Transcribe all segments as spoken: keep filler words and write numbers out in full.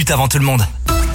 Avant tout le monde.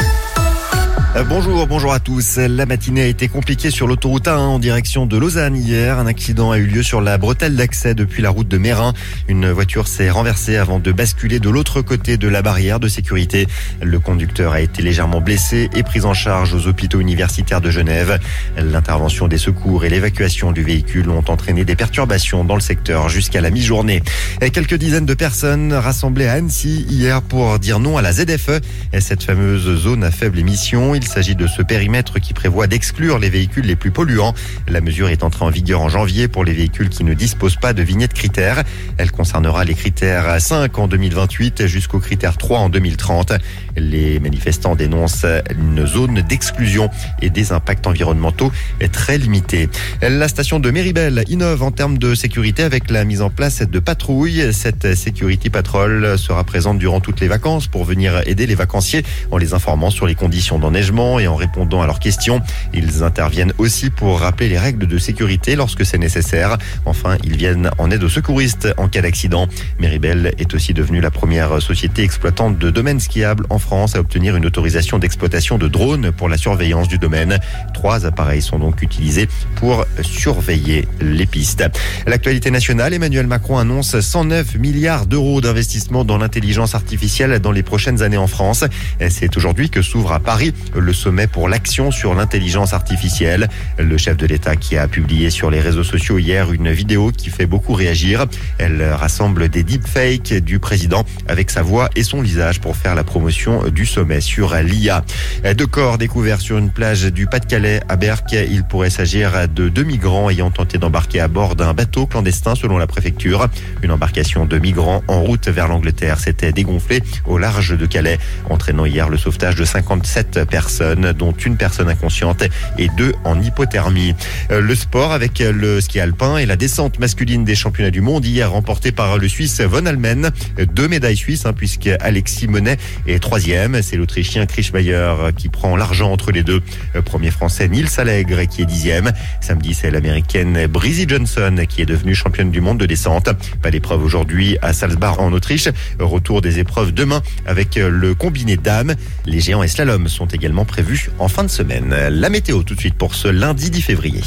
Euh, bonjour, bonjour à tous. La matinée a été compliquée sur l'autoroute A un en direction de Lausanne hier. Un accident a eu lieu sur la bretelle d'accès depuis la route de Mérin. Une voiture s'est renversée avant de basculer de l'autre côté de la barrière de sécurité. Le conducteur a été légèrement blessé et pris en charge aux hôpitaux universitaires de Genève. L'intervention des secours et l'évacuation du véhicule ont entraîné des perturbations dans le secteur jusqu'à la mi-journée. Et quelques dizaines de personnes rassemblées à Annecy hier pour dire non à la Z F E. Et cette fameuse zone à faible émission. Il s'agit de ce périmètre qui prévoit d'exclure les véhicules les plus polluants. La mesure est entrée en vigueur en janvier pour les véhicules qui ne disposent pas de vignette critères. Elle concernera les critères cinq en deux mille vingt-huit jusqu'au critère trois en deux mille trente. Les manifestants dénoncent une zone d'exclusion et des impacts environnementaux très limités. La station de Méribel innove en termes de sécurité avec la mise en place de patrouilles. Cette Security Patrol sera présente durant toutes les vacances pour venir aider les vacanciers en les informant sur les conditions d'enneigement et en répondant à leurs questions. Ils interviennent aussi pour rappeler les règles de sécurité lorsque c'est nécessaire. Enfin, ils viennent en aide aux secouristes en cas d'accident. Méribel est aussi devenue la première société exploitante de domaines skiables en France à obtenir une autorisation d'exploitation de drones pour la surveillance du domaine. Trois appareils sont donc utilisés pour surveiller les pistes. L'actualité nationale, Emmanuel Macron annonce cent neuf milliards d'euros d'investissement dans l'intelligence artificielle dans les prochaines années en France. C'est aujourd'hui que s'ouvre à Paris le sommet pour l'action sur l'intelligence artificielle. Le chef de l'État qui a publié sur les réseaux sociaux hier une vidéo qui fait beaucoup réagir. Elle rassemble des deepfakes du président avec sa voix et son visage pour faire la promotion du sommet sur l'I A. Deux corps découverts sur une plage du Pas-de-Calais à Berck. Il pourrait s'agir de deux migrants ayant tenté d'embarquer à bord d'un bateau clandestin selon la préfecture. Une embarcation de migrants en route vers l'Angleterre s'était dégonflée au large de Calais, entraînant hier le sauvetage de cinquante-sept personnes, dont une personne inconsciente et deux en hypothermie. Le sport avec le ski alpin et la descente masculine des championnats du monde hier remportée par le Suisse Von Allmen. Deux médailles suisses hein, puisque Alexis Monet est troisième. C'est l'Autrichien Krischmeier qui prend l'argent entre les deux. Le premier Français Nils Allègre qui est dixième. Samedi, c'est l'Américaine Breezy Johnson qui est devenue championne du monde de descente. Pas d'épreuve aujourd'hui à Salzburg en Autriche. Retour des épreuves demain avec le combiné dames. Les géants et slalom sont également prévus en fin de semaine. La météo tout de suite pour ce lundi dix février.